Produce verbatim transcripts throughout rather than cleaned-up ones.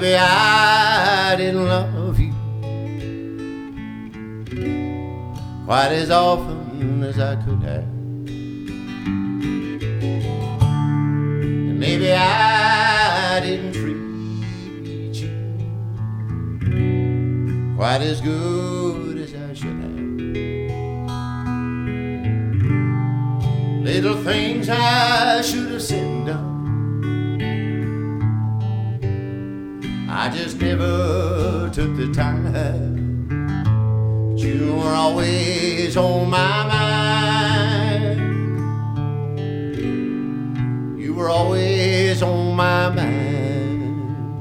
maybe I didn't love you quite as often as I could have. And maybe I didn't treat you quite as good as I should have. Little things I should have said and done, I just never took the time. But you were always on my mind. You were always on my mind.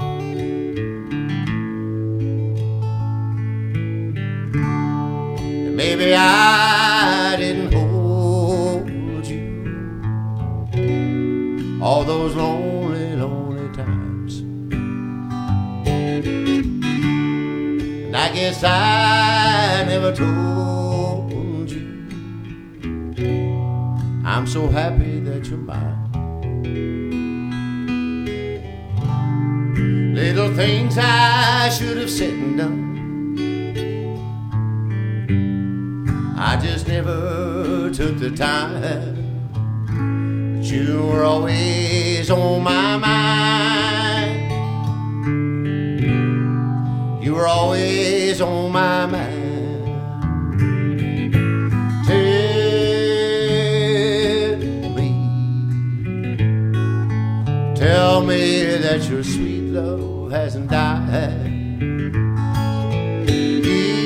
And maybe I didn't hold you all those lonely, lonely times. And I guess I never told you I'm so happy that you're mine. Little things I should have said and done, I just never took the time. But you were always on my mind. You were always on my mind. Tell me, tell me that your sweet love hasn't died. Give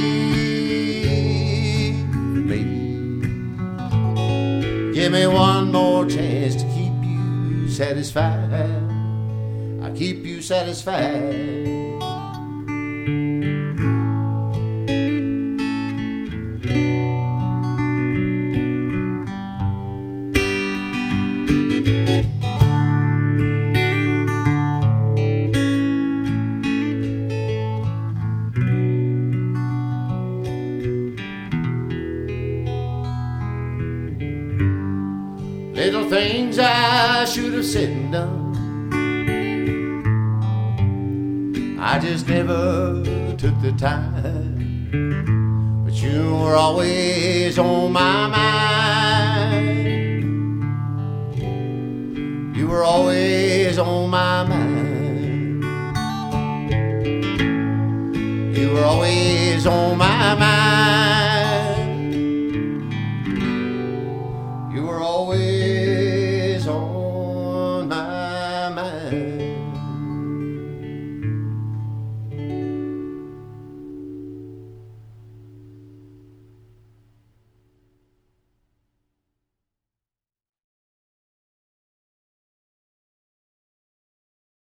me, give me one more chance to keep you satisfied. I'll keep you satisfied. Little things I should have said and done, I just never took the time. But you were always on my mind. You were always on my mind. You were always on